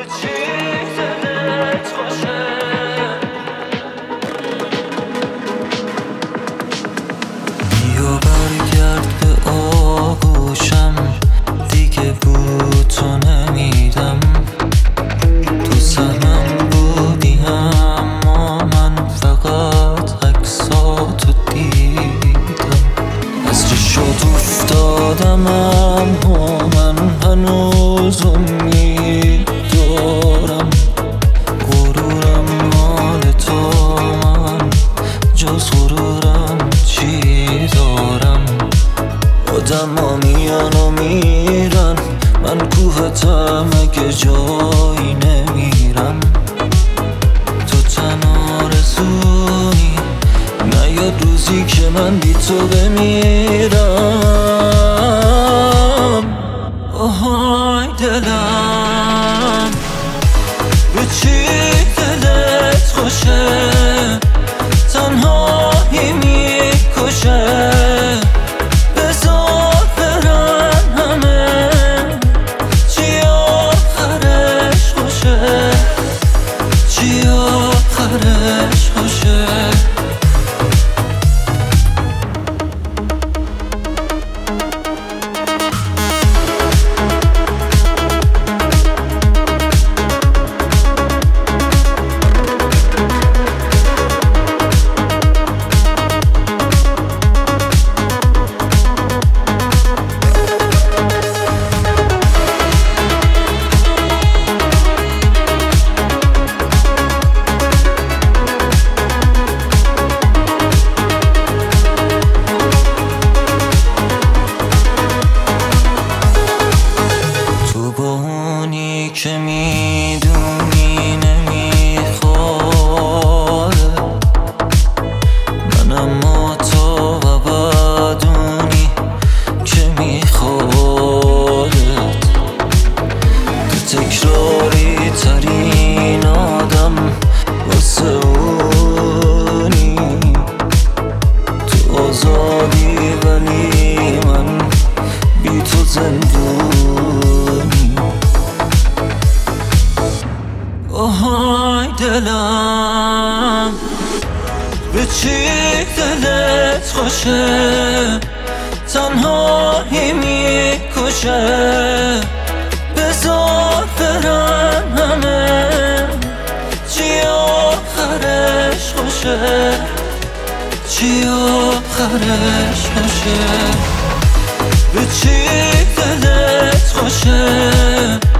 بیا برگرد به آغوشم، دیگه بوتو نمیدم. تو سهمم بودی اما من فقط عکساتو دیدم. از چشات افتادم اما من هنوز امید دارم. غرورم مال تو، من جز غرورم چی دارم؟ آدم ها میان و میرن، من کوهتم اگه جایی نمیرم. تو تنها رسونی، نیاد روزی که من بی تو بمیرم. آهای دلم، به چی دلت خوشه؟ تنهایی میکشه. بذار برن همه، چی آخرش خوشه؟ چی آخرش خوشه؟ که میدونی نمیخواد من، اما تو و بدونی که میخوادت. تو تکراری ترین آدم واسه اونی. تو آزادی ولی من بی تو زندونی. آهای دلم، به چی دلت خوشه؟ تنهایی میکشه. بذار برن همه، چی آخرش خوشه؟ چی آخرش خوشه؟ به چی دلت خوشه؟